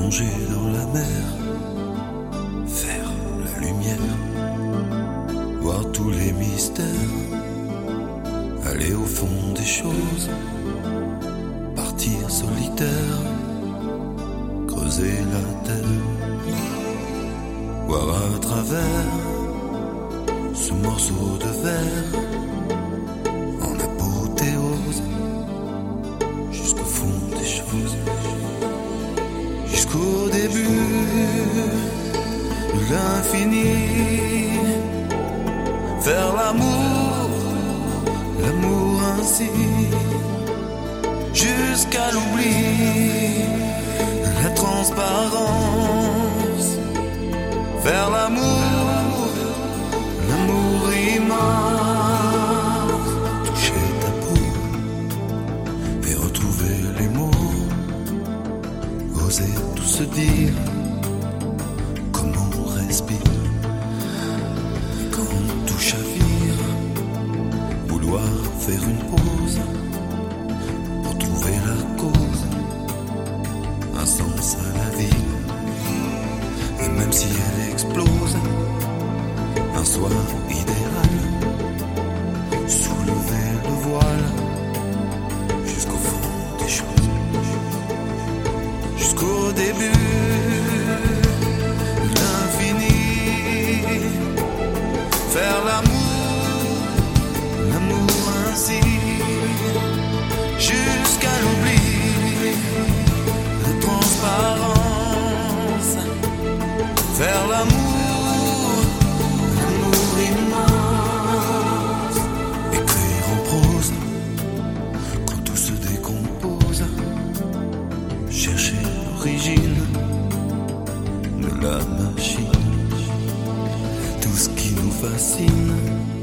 Plonger dans la mer, faire la lumière, voir tous les mystères, aller au fond des choses, partir solitaire, creuser la terre, voir à travers ce morceau de verre en apothéose, jusqu'au fond des choses, jusqu'au début de l'infini, faire l'amour, l'amour ainsi, jusqu'à l'oubli, la transparence, faire l'amour, l'amour immense, toucher ta peau et retrouver les mots, oser tout se dire, comment on respire, quand tout chavire, vouloir faire une pause, pour trouver la cause, un sens à la vie, et même si elle explose, un soir idéal, soulever le voile, jusqu'au fond des choses, jusqu'au début de l'infini, faire l'amour, l'amour ainsi, jusqu'à l'oubli, la transparence, faire l'amour, l'amour immense, écrire en prose, quand tout se décompose, chercher l'origine de la machine, tout ce qui nous fascine.